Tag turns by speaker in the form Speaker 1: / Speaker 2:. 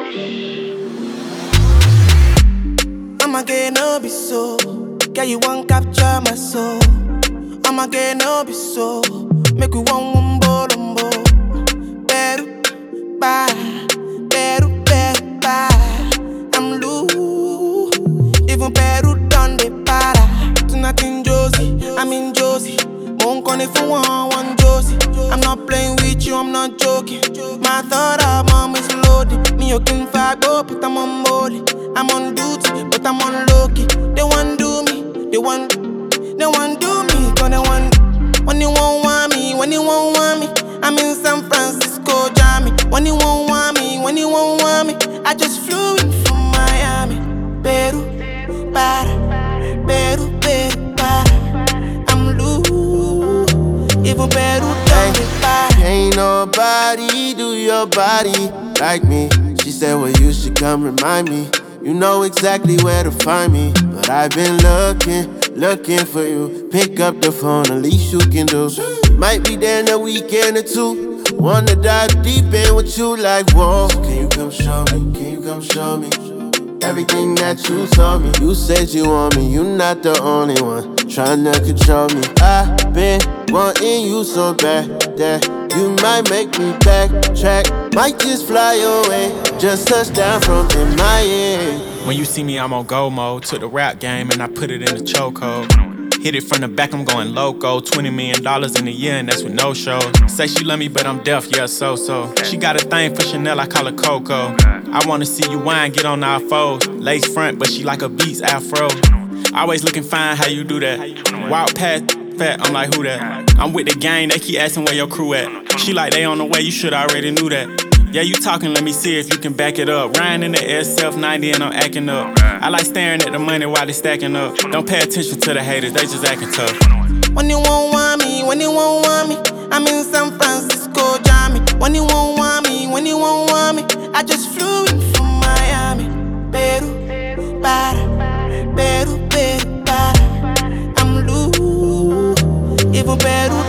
Speaker 1: I'ma get no be so. Girl, you won't capture my soul. I'ma get no be so. Make you one wumbo lumbo. Beru, bye. Beru, bye. I'm loose. Even Peru done the para. Tonight in Josie, I'm in Josie. Won't call if you want one Josie. I'm not playing with you, I'm not joking. My thought of mom is loaded. Me, you can fago, but I'm on molly. I'm on duty, but I'm on low-key. They want do me, they want do me. Cause they want, when you won't want me, when you won't want me. I'm in San Francisco, Jammy. When you won't want me, when you won't want me. I just flew in from Miami. Peru, para, Peru, para. I'm loose, even Peru don't be para.
Speaker 2: Ain't nobody do your body like me. She said, well, you should come remind me. You know exactly where to find me. But I've been looking for you. Pick up the phone, the least you can do. Might be there in a weekend or two. Wanna dive deep in with you like, whoa. Can you come show me? Can you come show me? Everything that you told me. You said you want me, you not the only one tryna control me. I've been wanting you so bad that you might make me backtrack. Might just fly away, just touch down from MIA.
Speaker 3: When you see me, I'm on go mode. Took the rap game and I put it in the chokehold. Hit it from the back, I'm going loco. $20 million in a year and that's with no shows. Say she love me, but I'm deaf, yeah, so. She got a thing for Chanel, I call her Coco. I wanna see you whine, get on our foes. Lace front, but she like a Beats afro. Always looking fine, how you do that? Walk past fat, I'm like, who that? I'm with the gang, they keep asking where your crew at. She like, they on the way, you should already knew that. Yeah, you talking, let me see if you can back it up. Riding in the SF 90 and I'm acting up. I like staring at the money while they stacking up. Don't pay attention to the haters, they just acting tough.
Speaker 1: When you won't want me, when you won't want me. I'm in San Francisco, Jammy. When you won't want me, when you won't want me. I just flew in from Miami. Peru, para, Peru, para. I'm loose, even Peru